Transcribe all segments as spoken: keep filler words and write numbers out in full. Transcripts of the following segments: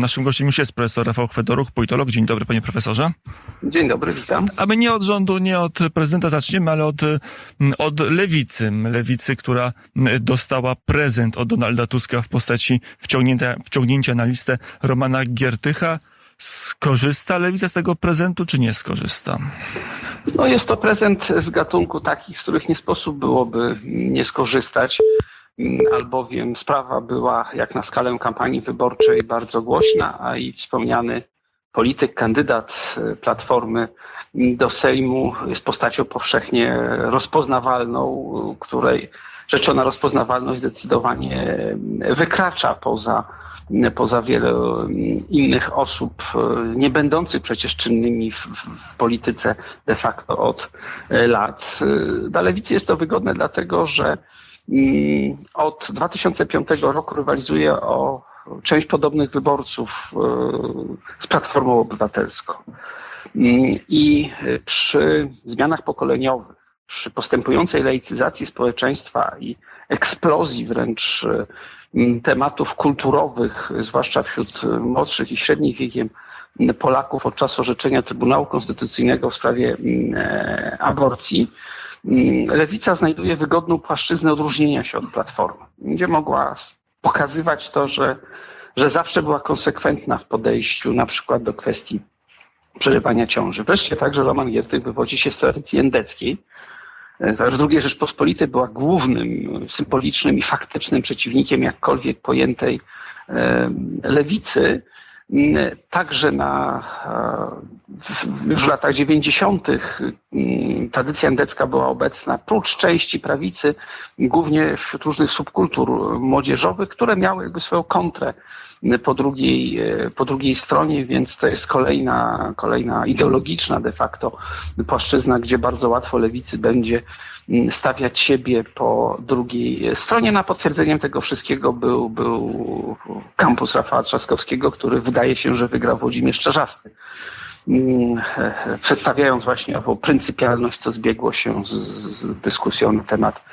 Naszym gościem już jest profesor Rafał Chwedoruch, politolog. Dzień dobry, panie profesorze. Dzień dobry, witam. A my nie od rządu, nie od prezydenta zaczniemy, ale od, od lewicy. Lewicy, która dostała prezent od Donalda Tuska w postaci wciągnięcia, wciągnięcia na listę Romana Giertycha. Skorzysta lewica z tego prezentu, czy nie skorzysta? No jest to prezent z gatunku takich, z których nie sposób byłoby nie skorzystać, albowiem sprawa była jak na skalę kampanii wyborczej bardzo głośna, a i wspomniany polityk, kandydat Platformy do Sejmu jest postacią powszechnie rozpoznawalną, której rzeczona rozpoznawalność zdecydowanie wykracza poza poza wiele innych osób, nie będących przecież czynnymi w, w polityce de facto od lat. Dla lewicy jest to wygodne dlatego, że od dwa tysiące piątego roku rywalizuje o część podobnych wyborców z Platformą Obywatelską. I przy zmianach pokoleniowych, przy postępującej laicyzacji społeczeństwa i eksplozji wręcz tematów kulturowych, zwłaszcza wśród młodszych i średnich wiekiem Polaków od czasu orzeczenia Trybunału Konstytucyjnego w sprawie aborcji, lewica znajduje wygodną płaszczyznę odróżnienia się od Platformy. Będzie mogła pokazywać to, że, że zawsze była konsekwentna w podejściu na przykład do kwestii przerywania ciąży. Wreszcie także Roman Giertych wywodzi się z tradycji endeckiej. W drugiej Rzeczpospolitej była głównym, symbolicznym i faktycznym przeciwnikiem jakkolwiek pojętej lewicy. Także na, już w latach dziewięćdziesiątych tradycja endecka była obecna, prócz części prawicy, głównie wśród różnych subkultur młodzieżowych, które miały jakby swoją kontrę po drugiej, po drugiej stronie, więc to jest kolejna, kolejna ideologiczna de facto płaszczyzna, gdzie bardzo łatwo lewicy będzie stawiać siebie po drugiej stronie. Na potwierdzeniem tego wszystkiego był, był kampus Rafała Trzaskowskiego, który wydaje się, że wygrał Włodzimierz Czarzasty, przedstawiając właśnie ową pryncypialność, co zbiegło się z, z dyskusją na temat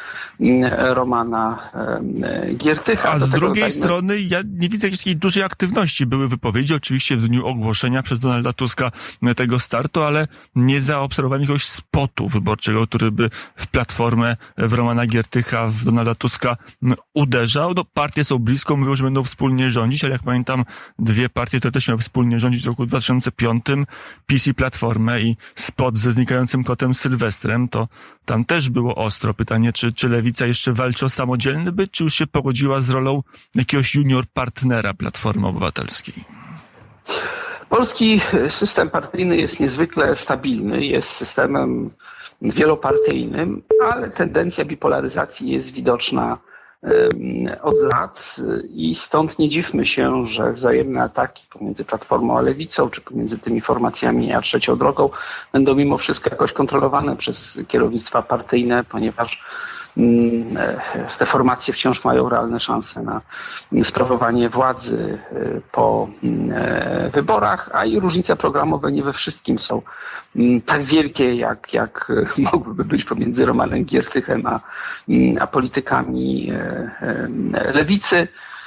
Romana Giertycha. A z drugiej dodajmy... strony ja nie widzę jakiejś takiej dużej aktywności. Były wypowiedzi oczywiście w dniu ogłoszenia przez Donalda Tuska tego startu, ale nie zaobserwowałem jakiegoś spotu wyborczego, który by w Platformę, w Romana Giertycha, w Donalda Tuska uderzał. No, partie są blisko, mówią, że będą wspólnie rządzić, ale jak pamiętam, dwie partie, które też miały wspólnie rządzić w roku dwa tysiące piątym, PiS i Platformę, i spot ze znikającym kotem Sylwestrem, to tam też było ostro. Pytanie, czy, czy lewica jeszcze walczy o samodzielny byt, czy już się pogodziła z rolą jakiegoś junior partnera Platformy Obywatelskiej? Polski system partyjny jest niezwykle stabilny, jest systemem wielopartyjnym, ale tendencja bipolaryzacji jest widoczna od lat i stąd nie dziwmy się, że wzajemne ataki pomiędzy Platformą a Lewicą, czy pomiędzy tymi formacjami a Trzecią Drogą będą mimo wszystko jakoś kontrolowane przez kierownictwa partyjne, ponieważ te formacje wciąż mają realne szanse na sprawowanie władzy po wyborach, a i różnice programowe nie we wszystkim są tak wielkie, jak, jak mogłyby być pomiędzy Romanem Giertychem a, a politykami lewicy.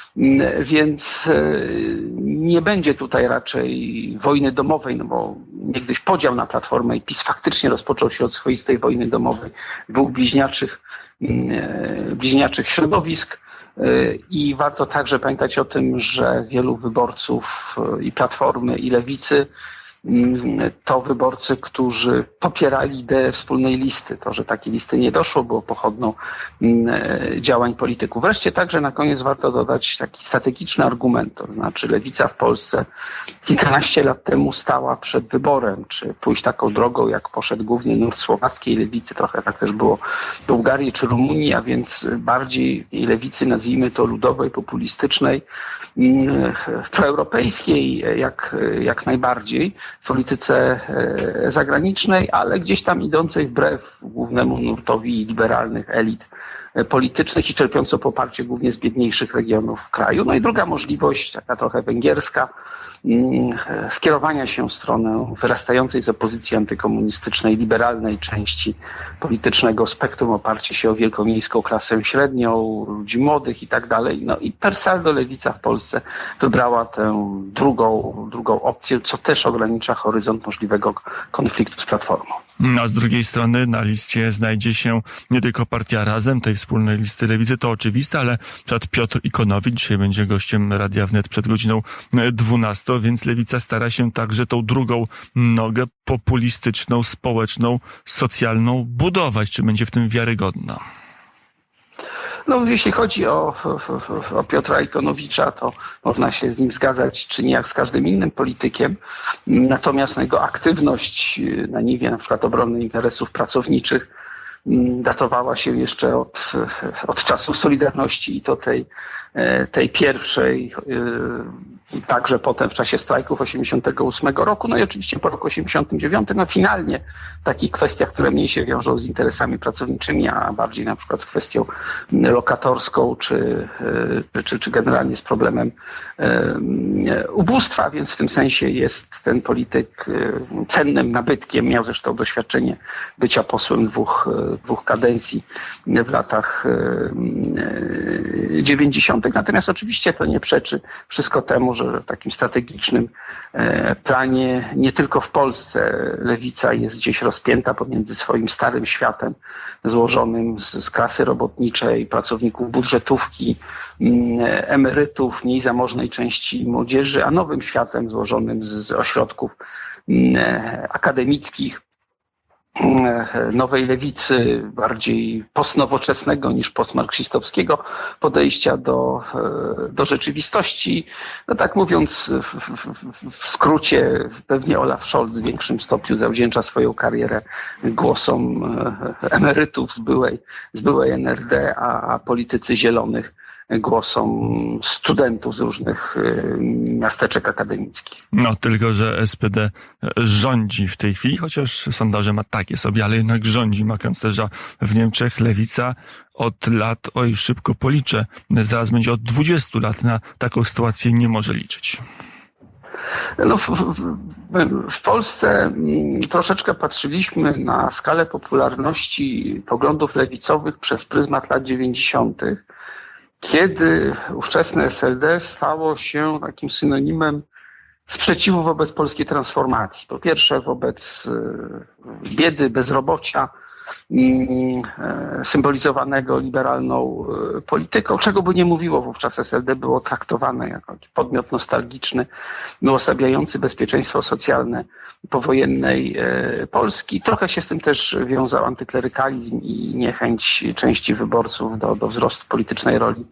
Więc nie będzie tutaj raczej wojny domowej, no bo niegdyś podział na Platformę i PiS faktycznie rozpoczął się od swoistej wojny domowej dwóch bliźniaczych, bliźniaczych środowisk. I warto także pamiętać o tym, że wielu wyborców i Platformy, i Lewicy to wyborcy, którzy popierali ideę wspólnej listy. To, że takiej listy nie doszło, było pochodną działań polityków. Wreszcie także na koniec warto dodać taki strategiczny argument, to znaczy lewica w Polsce kilkanaście lat temu stała przed wyborem, czy pójść taką drogą, jak poszedł głównie nurt słowackiej lewicy, trochę tak też było w Bułgarii czy Rumunii, a więc bardziej lewicy, nazwijmy to ludowej, populistycznej, proeuropejskiej jak, jak najbardziej, w polityce zagranicznej, ale gdzieś tam idącej wbrew głównemu nurtowi liberalnych elit politycznych i czerpiącą poparcie głównie z biedniejszych regionów kraju. No i druga możliwość, taka trochę węgierska, skierowania się w stronę wyrastającej z opozycji antykomunistycznej, liberalnej części politycznego spektrum, oparcie się o wielkomiejską klasę średnią, ludzi młodych i tak dalej. No i per saldo lewica w Polsce wybrała tę drugą, drugą opcję, co też ogranicza horyzont możliwego konfliktu z Platformą. A z drugiej strony na liście znajdzie się nie tylko partia Razem, tej wspólnej listy lewicy, to oczywiste, ale przed Piotr Ikonowicz dzisiaj będzie gościem Radia Wnet przed godziną dwunastą, więc lewica stara się także tą drugą nogę populistyczną, społeczną, socjalną budować. Czy będzie w tym wiarygodna? No, jeśli chodzi o, o, o Piotra Ikonowicza, to można się z nim zgadzać, czy nie jak z każdym innym politykiem. Natomiast jego aktywność na niwie na przykład obrony interesów pracowniczych datowała się jeszcze od, od czasów Solidarności i to tej, tej pierwszej, także potem w czasie strajków osiemdziesiątego ósmego roku, no i oczywiście po roku osiemdziesiątym dziewiątym, no finalnie w takich kwestiach, które mniej się wiążą z interesami pracowniczymi, a bardziej na przykład z kwestią lokatorską, czy, czy, czy generalnie z problemem ubóstwa, więc w tym sensie jest ten polityk cennym nabytkiem, miał zresztą doświadczenie bycia posłem dwóch, dwóch kadencji w latach dziewięćdziesiątych. Natomiast oczywiście to nie przeczy wszystko temu, że w takim strategicznym planie nie tylko w Polsce lewica jest gdzieś rozpięta pomiędzy swoim starym światem złożonym z, z klasy robotniczej, pracowników budżetówki, emerytów, mniej zamożnej części młodzieży, a nowym światem złożonym z, z ośrodków akademickich, nowej lewicy, bardziej postnowoczesnego niż postmarksistowskiego podejścia do, do rzeczywistości. No tak mówiąc w, w, w skrócie, pewnie Olaf Scholz w większym stopniu zawdzięcza swoją karierę głosom emerytów z byłej, z byłej N R D, a, a politycy zielonych głosom studentów z różnych miasteczek akademickich. No tylko, że S P D rządzi w tej chwili, chociaż sondaże ma takie sobie, ale jednak rządzi, ma kanclerza w Niemczech. Lewica od lat, oj szybko policzę, zaraz będzie od dwudziestu lat na taką sytuację nie może liczyć. No, w, w, w Polsce troszeczkę patrzyliśmy na skalę popularności poglądów lewicowych przez pryzmat lat dziewięćdziesiątych. Kiedy ówczesne S L D stało się takim synonimem sprzeciwu wobec polskiej transformacji. Po pierwsze wobec biedy, bezrobocia, symbolizowanego liberalną polityką, czego by nie mówiło, wówczas S L D było traktowane jako podmiot nostalgiczny, uosabiający bezpieczeństwo socjalne powojennej Polski. Trochę się z tym też wiązał antyklerykalizm i niechęć części wyborców do, do wzrostu politycznej roli,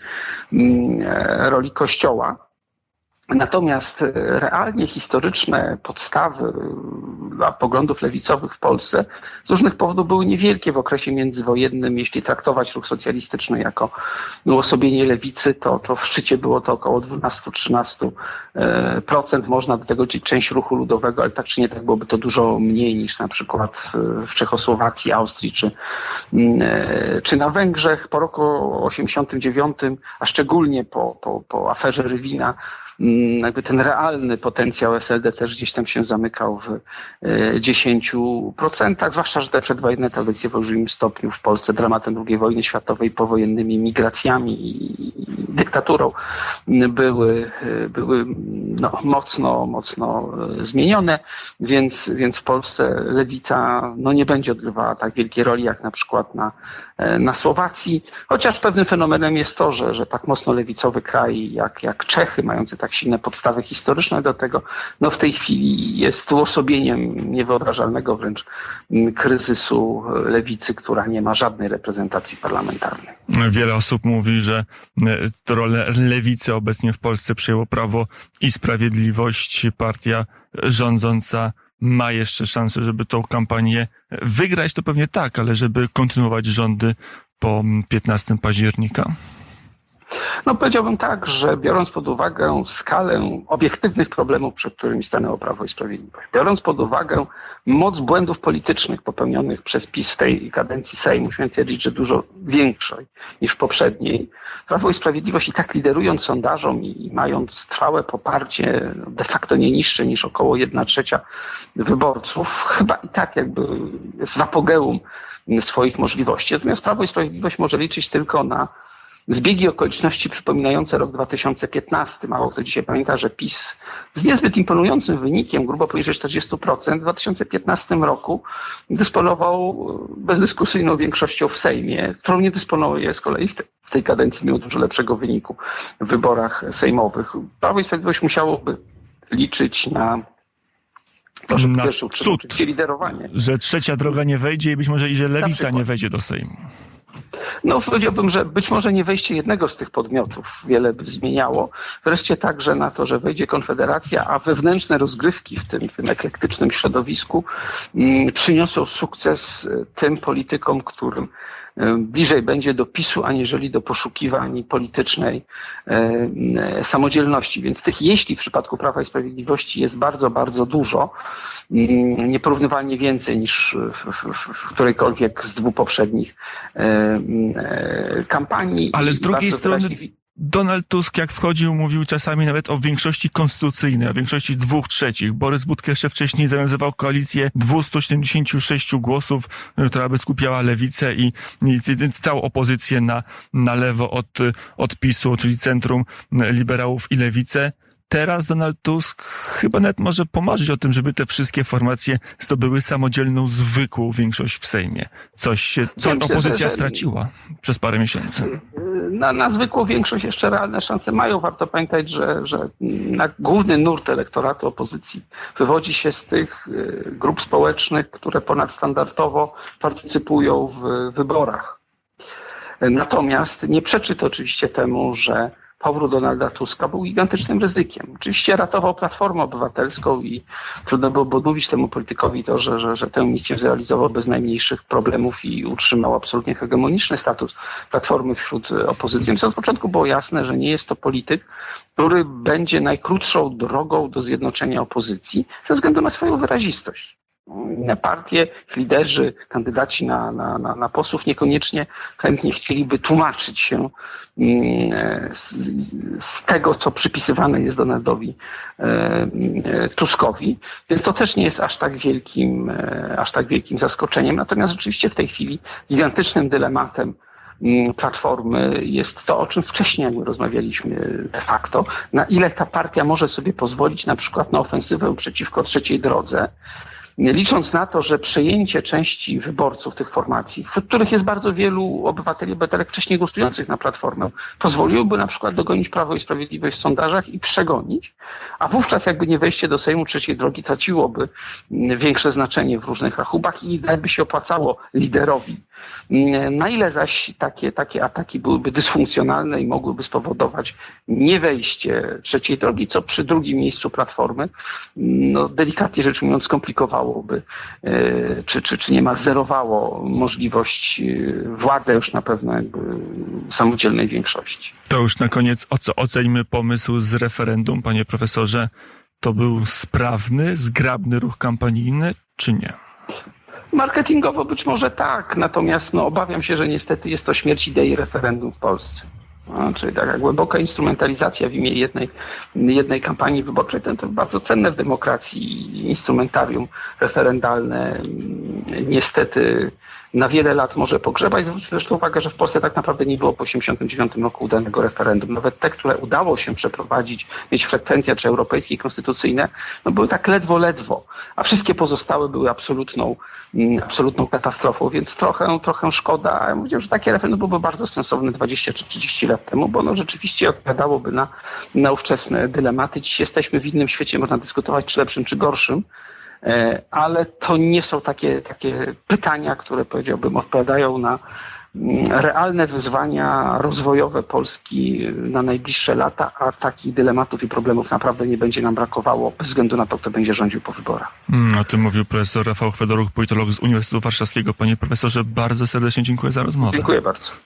roli Kościoła. Natomiast realnie historyczne podstawy dla poglądów lewicowych w Polsce z różnych powodów były niewielkie w okresie międzywojennym. Jeśli traktować ruch socjalistyczny jako uosobienie lewicy, to, to w szczycie było to około dwanaście do trzynastu procent. Można do tego liczyć część ruchu ludowego, ale tak czy nie tak byłoby to dużo mniej niż na przykład w Czechosłowacji, Austrii czy, czy na Węgrzech. Po roku osiemdziesiątym dziewiątym, a szczególnie po, po, po aferze Rywina, jakby ten realny potencjał S L D też gdzieś tam się zamykał w dziesięciu procentach, zwłaszcza, że te przedwojenne tradycje w olbrzymim stopniu w Polsce dramatem drugiej wojny światowej, powojennymi migracjami i dyktaturą były, były no, mocno, mocno zmienione, więc, więc w Polsce lewica no, nie będzie odgrywała tak wielkiej roli jak na przykład na, na Słowacji, chociaż pewnym fenomenem jest to, że, że tak mocno lewicowy kraj jak, jak Czechy, mający tak silne podstawy historyczne do tego, no w tej chwili jest uosobieniem niewyobrażalnego wręcz kryzysu lewicy, która nie ma żadnej reprezentacji parlamentarnej. Wiele osób mówi, że rolę lewicy obecnie w Polsce przejęło Prawo i Sprawiedliwość. Partia rządząca ma jeszcze szansę, żeby tą kampanię wygrać, to pewnie tak, ale żeby kontynuować rządy po piętnastego października? No powiedziałbym tak, że biorąc pod uwagę skalę obiektywnych problemów, przed którymi stanęło Prawo i Sprawiedliwość, biorąc pod uwagę moc błędów politycznych popełnionych przez PiS w tej kadencji Sejmu, śmiem twierdzić, że dużo większej niż w poprzedniej, Prawo i Sprawiedliwość i tak liderując sondażom i mając trwałe poparcie de facto nie niższe niż około jedna trzecia wyborców, chyba i tak jakby jest w apogeum swoich możliwości. Natomiast Prawo i Sprawiedliwość może liczyć tylko na zbiegi okoliczności przypominające rok dwa tysiące piętnasty. Mało kto dzisiaj pamięta, że PiS z niezbyt imponującym wynikiem, grubo poniżej czterdzieści procent, w dwa tysiące piętnastym roku dysponował bezdyskusyjną większością w Sejmie, którą nie dysponuje z kolei w, te, w tej kadencji, mimo dużo lepszego wyniku w wyborach sejmowych. Prawo i Sprawiedliwość musiałoby liczyć na Proszę, na pierwszy, cud, liderowanie. Że trzecia droga nie wejdzie i być może i że lewica nie wejdzie do Sejmu. No powiedziałbym, że być może nie wejście jednego z tych podmiotów wiele by zmieniało. Wreszcie także na to, że wejdzie Konfederacja, a wewnętrzne rozgrywki w tym, w tym eklektycznym środowisku mm, przyniosą sukces tym politykom, którym bliżej będzie do PiSu, aniżeli do poszukiwań politycznej e, samodzielności. Więc tych jeśli w przypadku Prawa i Sprawiedliwości jest bardzo, bardzo dużo, nieporównywalnie więcej niż w, w, w którejkolwiek z dwóch poprzednich e, e, kampanii. Ale z drugiej strony Donald Tusk, jak wchodził, mówił czasami nawet o większości konstytucyjnej, o większości dwóch trzecich. Borys Budka jeszcze wcześniej zawiązywał koalicję dwieście siedemdziesiąt sześć głosów, która by skupiała lewicę i, i, i całą opozycję na, na lewo od, od PiSu, czyli centrum liberałów i lewicę. Teraz Donald Tusk chyba nawet może pomarzyć o tym, żeby te wszystkie formacje zdobyły samodzielną, zwykłą większość w Sejmie. Coś się, co ja myślę, opozycja że, że... straciła przez parę miesięcy. Na, na zwykłą większość jeszcze realne szanse mają. Warto pamiętać, że, że na główny nurt elektoratu opozycji wywodzi się z tych grup społecznych, które ponadstandardowo partycypują w wyborach. Natomiast nie przeczy to oczywiście temu, że powrót Donalda Tuska był gigantycznym ryzykiem. Oczywiście ratował Platformę Obywatelską i trudno było odmówić temu politykowi to, że, że, że tę misję zrealizował bez najmniejszych problemów i utrzymał absolutnie hegemoniczny status Platformy wśród opozycji. Więc od początku było jasne, że nie jest to polityk, który będzie najkrótszą drogą do zjednoczenia opozycji ze względu na swoją wyrazistość. Inne partie, liderzy, kandydaci na, na, na, na posłów niekoniecznie chętnie chcieliby tłumaczyć się z, z tego, co przypisywane jest Donaldowi Tuskowi. Więc to też nie jest aż tak wielkim, aż tak wielkim zaskoczeniem. Natomiast rzeczywiście w tej chwili gigantycznym dylematem Platformy jest to, o czym wcześniej jakby rozmawialiśmy de facto, na ile ta partia może sobie pozwolić na przykład na ofensywę przeciwko trzeciej drodze, licząc na to, że przejęcie części wyborców tych formacji, wśród których jest bardzo wielu obywateli, obywatelek wcześniej głosujących na Platformę, pozwoliłoby na przykład dogonić Prawo i Sprawiedliwość w sondażach i przegonić, a wówczas jakby nie wejście do Sejmu trzeciej drogi traciłoby większe znaczenie w różnych rachubach i by się opłacało liderowi. Na ile zaś takie, takie ataki byłyby dysfunkcjonalne i mogłyby spowodować nie wejście trzeciej drogi, co przy drugim miejscu Platformy, no delikatnie rzecz ujmując, skomplikowałoby, czy, czy, czy niemal zerowało możliwość władzy już na pewno jakby samodzielnej większości. To już na koniec oceńmy pomysł z referendum, panie profesorze. To był sprawny, zgrabny ruch kampanijny, czy nie? Marketingowo być może tak, natomiast no, obawiam się, że niestety jest to śmierć idei referendum w Polsce. No, czyli taka głęboka instrumentalizacja w imię jednej, jednej kampanii wyborczej, to, to bardzo cenne w demokracji instrumentarium referendalne niestety na wiele lat może pogrzebać. Zwróćmy zresztą uwagę, że w Polsce tak naprawdę nie było po osiemdziesiątym dziewiątym roku udanego referendum. Nawet te, które udało się przeprowadzić, mieć frekwencje czy europejskie i konstytucyjne, no były tak ledwo, ledwo. A wszystkie pozostałe były absolutną, absolutną katastrofą, więc trochę, trochę szkoda. Ja mówię, że takie referendum byłoby bardzo sensowne dwadzieścia czy trzydzieści lat temu, bo ono rzeczywiście odpowiadałoby na, na ówczesne dylematy. Dziś jesteśmy w innym świecie, można dyskutować czy lepszym, czy gorszym, ale to nie są takie, takie pytania, które powiedziałbym odpowiadają na realne wyzwania rozwojowe Polski na najbliższe lata, a takich dylematów i problemów naprawdę nie będzie nam brakowało bez względu na to, kto będzie rządził po wyborach. Mm, o tym mówił profesor Rafał Chwedoruch, politolog z Uniwersytetu Warszawskiego. Panie profesorze, bardzo serdecznie dziękuję za rozmowę. Dziękuję bardzo.